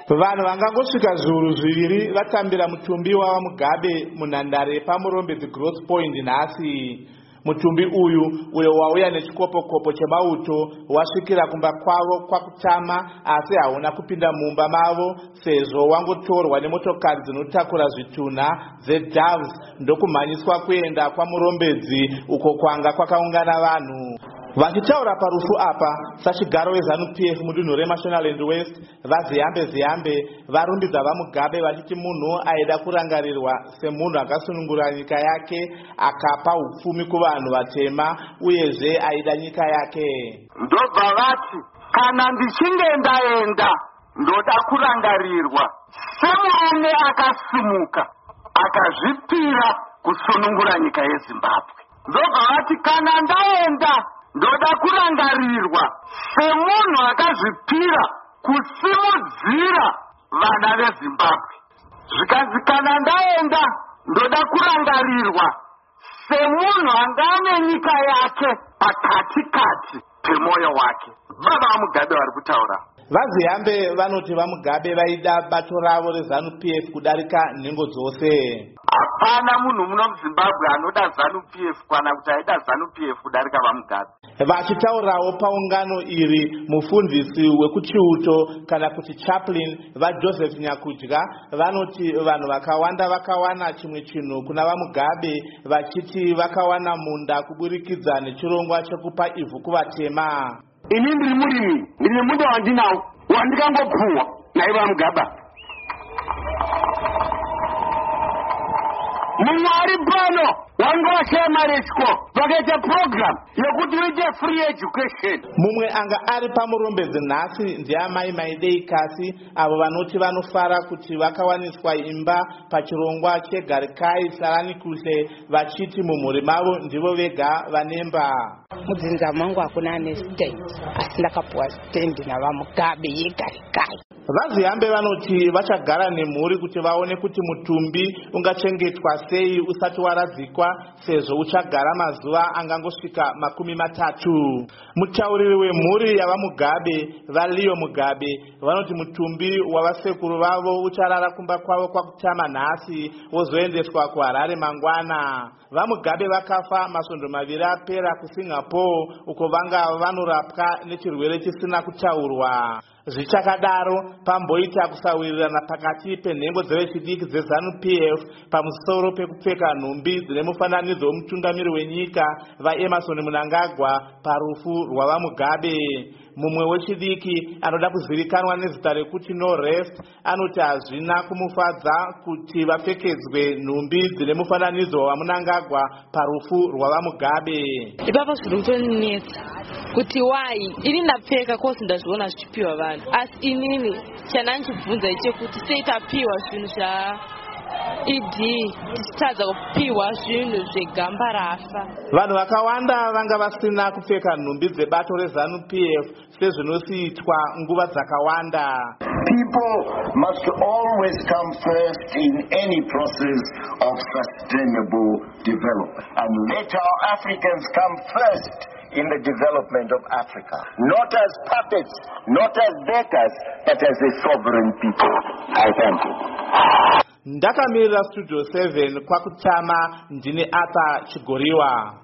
Vanhu vangangosvika zviuru zviviri vatambira mutumbi wavaMugabe munhandare paMurombedzi Growth Point nhasi. Mutumbi uyo wauya nechikopokopo chemauto wasvikira kumba kwavo kwakutama, asi hauna kupinda mumba mavo sezvo wangotorwa nemotokari dzinotakura zvitunha dzeDoves ndokumhanyiswa kuenda kwaMurombedzi uko kwanga kwakaungana vanhu. Vachitaura parufu apa, sachigaro weZANU-PF mudunhu reMashonaland West, vaZiyambe varumbidza vaMugabe vachiti munhu aida kurangarirwa semunhu akasunungura nyika yake, akapa upfumi kuvanhu vatema uyezve aida nyika yake. Ndobva vati kana ndichinge ndaenda ndoda kurangarirwa semurume akasimuka akazvipira kusunungura nyika yeZimbabwe. Ndobva vati kana ndaenda ndoda kurangarirwa semunhu akazvipira kusimudzira vana veZimbabwe. Zvikanzi kana ndaenda ndoda kurangarirwa semunhu angane nyika yake pakatikati pemoyo wake. VaMugabe vari kutaura. VaZiyambe vanoti vaMugabe vaida bato ravo reZANU-PF kudarika nhengo dzose. Hapana munhu muno muZimbabwe anoda ZANU-PF kana kuti aida ZANU-PF kudarika vaMugabe. Vachitaurawo paungano iri, mufundisi wekuchiuto kana kuti chaplain vaJoseph Nyakudya vanoti vanhu vakawana chimwe chinhu kuna vaMugabe, vachiti vakawana munda kuburikidza nechirongwa chekupa ivhu kuvatema. Ini ndiri murimi, ndine munda wandinawo wandikangopuwa naivaMugabe. Mwari pano wangoshe maresco vakaita program yekuti uite free education. Mumwe anga ari paMurombedzi nhasi ndiamai Maidei Kasi, avo vanoti vanofara kuti vakawaniswa imba pachirongwa cheGarikai Sarani Kuhle, vachiti mumhuri mavo ndivo vega vanemba. Mudzinza mangu hakuna ane stand, asi ndakapuwa stand navaMugabe yeGarikai. VaZiyambe vanoti vachagara nemhuri kuti vaone kuti mutumbi ungachengetwa sei usati waradzikwa, sezvo uchagara mazuva angangosvika 30. Mutauriri wemhuri yavaMugabe, vaLeo Mugabe, vanoti mutumbi wavasekuru vavo ucharara kumba kwavo kwakutama nhasi wozoendeswa kuHarare mangwana. VaMugabe vakafa masvondo 2 apera kuSingapore, uko vanga vanorapwa nechirwere chisina kutaurwa. Zvichakadaro, pamboita kusawirirana pakati penhengo dzevechidiki dzeZANU-PF pamusoro pekupfeka nhumbi dzine mufananidzo womutungamiri wenyika vaEmerson Mnangagwa parufu rwavaMugabe. Mumwe wechidiki anoda kuzivikanwa nezita rekuti No Rest anoti hazvina kumufadza kuti vapfekedzwe nhumbi dzine mufananidzo waMnangagwa parufu rwavaMugabe. Ipapo zviri kutonetsa kuti wai ini ndapfeka kosi ndazviona zvichipiwa vanhu, asi inini chananchibvunza chekuti sei tapiwa zvinhu tichitadza kupiwa zvinhu zvegamba rafa. Vanhu vakawanda vanga vasina kupfeka nhumbi dzebato reZANU-PF sezvinosiitwa nguva dzakawanda. People must always come first in any process of sustainable development. And let our Africans come first in the development of Africa. Not as puppets, not as beggars, but as a sovereign people. I thank you. Ndakamirira Studio 7 kwakutama, ndini Arthur Chigoriwa.